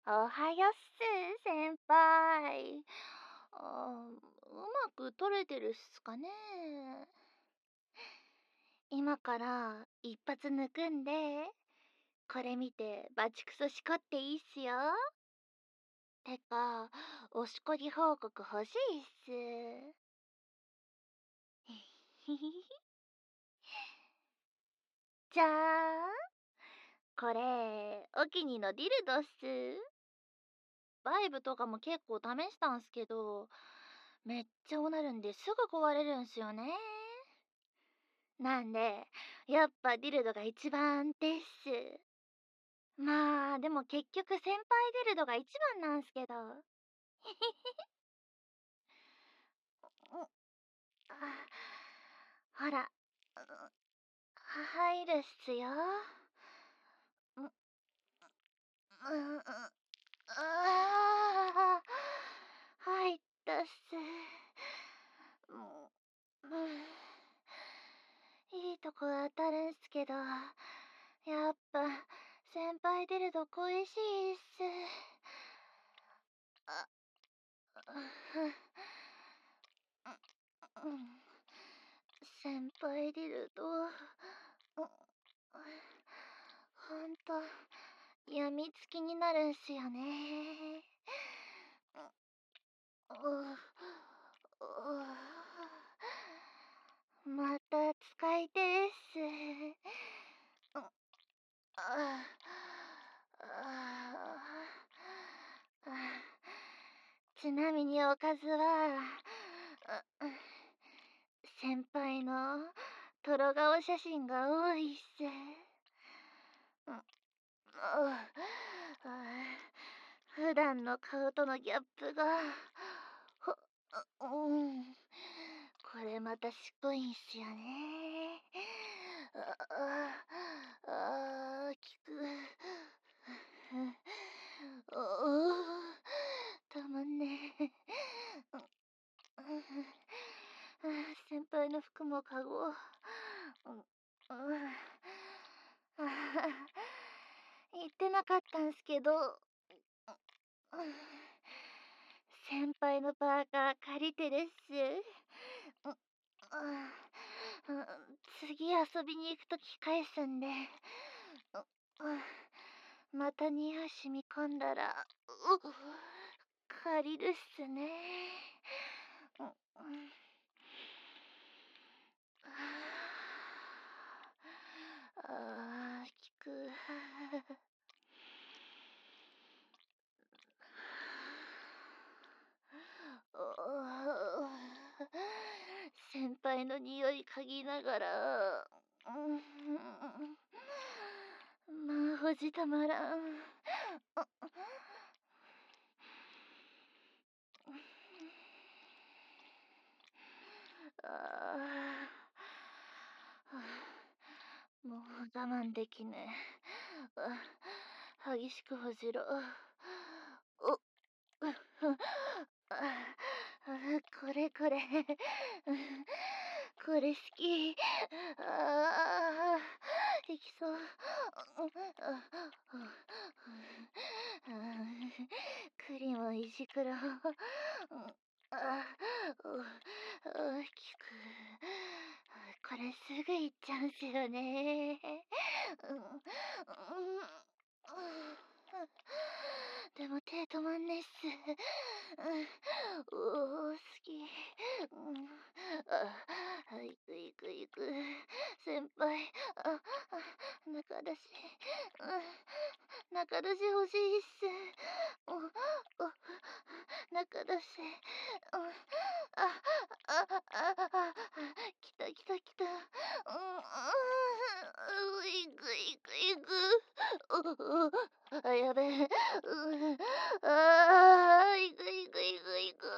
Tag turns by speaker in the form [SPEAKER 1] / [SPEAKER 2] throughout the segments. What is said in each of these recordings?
[SPEAKER 1] おはよっす、先輩。うまく取れてるっすかね。今から一発抜くんで、これ見てバチクソしこっていいっすよ。てか、おしこり報告欲しいっす。じゃーん、これ、お気に入りのディルドっす。バイブとかも結構試したんすけど、めっちゃおなるんですぐ壊れるんすよね。なんで、やっぱディルドが一番です。まあ、でも結局先輩ディルドが一番なんすけど。あほら、入るっすよ。入ったっす。いいとこ当たるんすけど、やっぱ先輩ディルド恋しいっす。あ、先輩ディルド、ほんと、やみつきになるんすよね。また使いてっす。ちなみにおかずは、先輩のトロ顔写真が多いっす。普段の顔とのギャップが、ほ、これまたしっこいんすよね。きく。たまんねえ。先輩の服もかごう。言ってなかったんすけど、先輩のパーカー借りてるっす。次遊びに行くとき返すんで、また匂い染み込んだら、借りるっすね。きく。先輩の匂い嗅ぎながら、まあ、ほじたまらん。もう我慢できねえ。激しくほじろ。おこれこれ。これ好き。できそう。栗もいじくろう。きく。これすぐ行っちゃうんすよね。でも手止まんねえっす。好き。行く行く行く。先輩、中出し、中出し欲しいっす。中出し、来た来た来た。行く行く行く。やべえ。行く行く行く行く。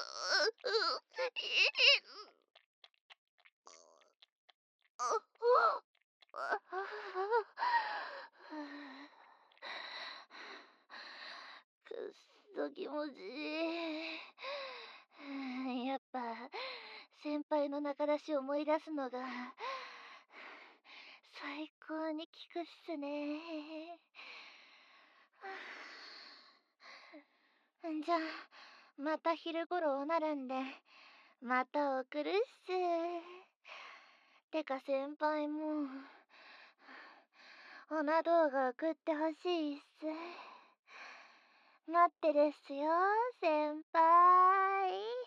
[SPEAKER 1] くっそ気持ちいい。やっぱ先輩の中出し思い出すのが最高に効くっすね。 んじゃ、また昼頃なるんで、また送るっす。てか先輩も、花動画送ってほしいっす。待ってるっすよ、先輩。